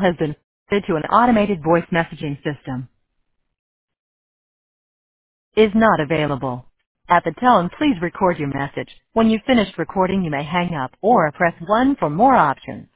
has been forwarded to an automated voice messaging system. Is not available. At the tone, please record your message. When you've finished recording, you may hang up or press 1 for more options.